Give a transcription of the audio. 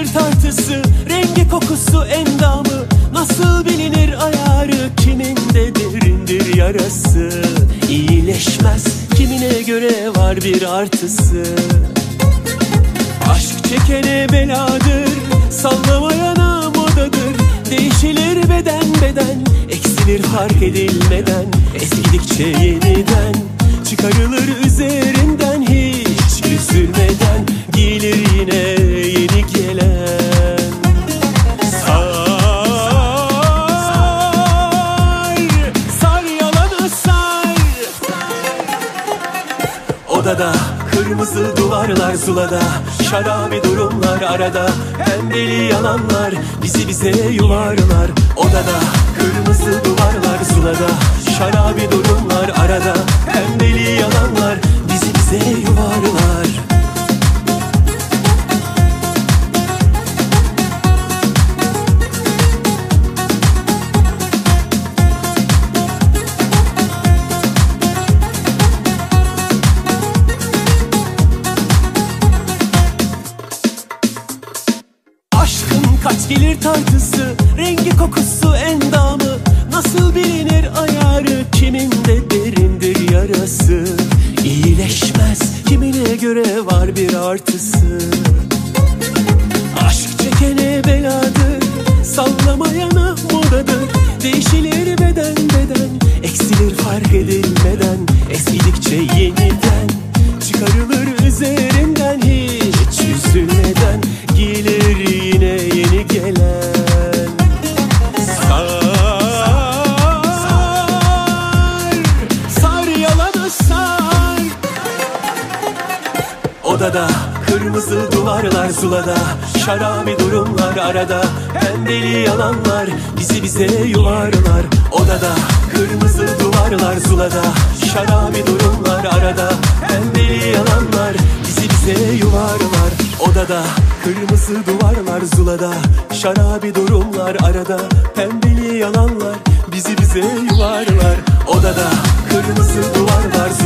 gelir tartısı, rengi kokusu endamı, nasıl bilinir ayarı, kiminde derindir yarası. İyileşmez, kimine göre var bir artısı. Aşk çekene beladır, sallamayana modadır. Değişilir beden beden, eksilir fark edilmeden. Eskidikçe yeniden çıkarılır üzerinden, hiç üzülmeden giyilir yine yeni gelen. Sar yalanı sar. Odada kırmızı duvarlar zulada, şarabi durumlar arada, pembeli yalanlar bize yuvarlar. Odada kırmızı duvarlar zulada, şarabi durumlar arada, pembeli yalanlar bize yuvarlar. Kaç gelir tartısı, rengi kokusu endamı, nasıl bilinir ayarı, kiminde derindir yarası. İyileşmez, kimine göre var bir artısı. Aşk çekene beladır, sallamayana modadır. Değişilir beden beden, eksilir fark edilmeden. Eskidikçe yeniden çıkarılır üzerinden, hiç üzülmeden giyilir yine yeni gelen. Sar yalanı sar. Odada kırmızı duvarlar zulada, şarabi durumlar arada, pembeli yalanlar bize yuvarlar. Odada kırmızı duvarlar zulada, şarabi durumlar arada, pembeli yalanlar bize yuvarlar. Odada kırmızı duvarlar zulada, şarabi durumlar arada, pembeli yalanlar bize yuvarlar. Odada kırmızı duvarlar